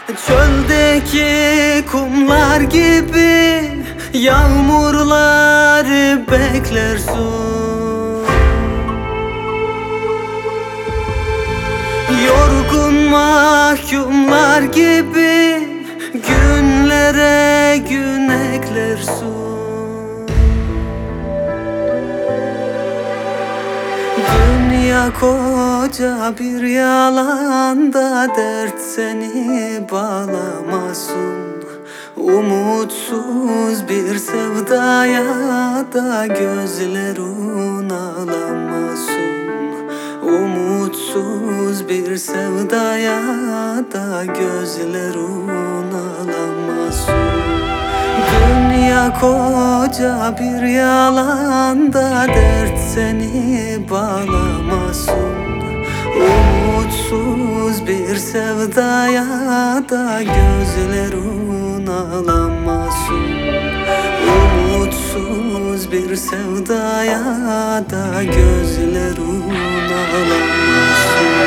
Çöldeki kumlar gibi yağmurları beklersin. Yorgun mahkumlar gibi günlere gün eklersin. Dünya koca bir yalanda, dert seni bağlamasın. Umutsuz bir sevdaya da gözlerin ağlamasın. Umutsuz bir sevdaya da gözlerin ağlamasın. Dünya koca bir yalanda, dert seni bağlamasın. Umutsuz bir sevdaya da gözlerin ağlamasın. Umutsuz bir sevdaya da gözlerin ağlamasın.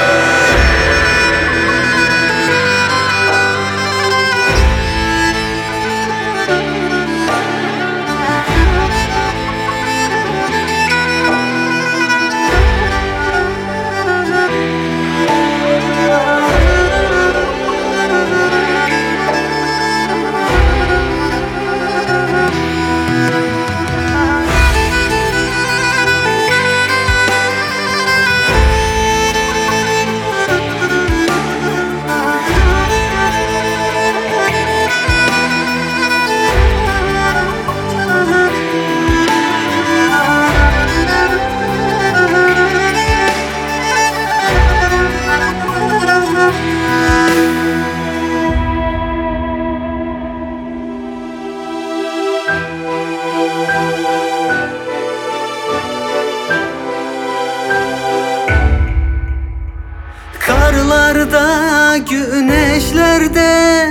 Karlarda, güneşlerde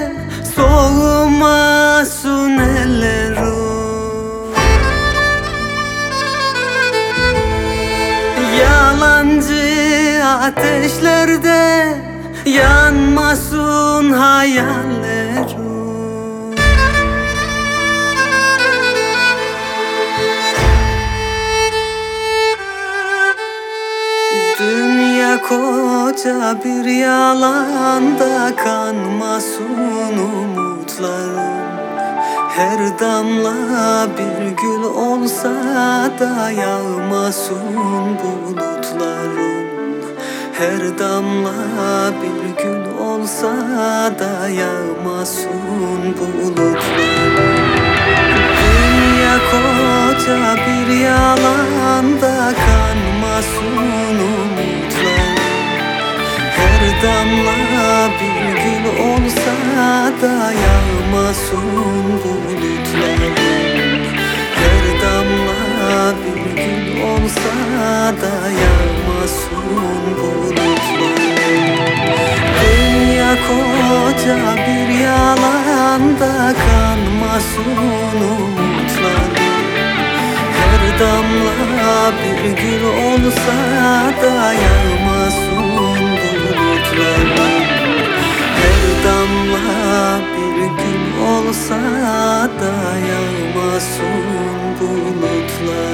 soğumasın ellerim. Yalancı ateşlerde yanmasın hayallerim. Dünya koca bir yalanda, kanmasın umutlarım. Her damla bir gül olsa da yağmasın bulutlarım. Her damla bir gül olsa da yağmasın bulutlarım. Dünya koca bir yalanda, kanmasın umutlarım. Her damla bir gül olsa da yağmasın bulutlarım. Her damla bir gül olsa da yağmasın bulutlarım. Dünya koca bir yalanda, kanmasın umutlarım. Her damla bir gül olsa da yağmasın bulutlarım. Her damla bir gül olsa da yağmasın bulutlarım.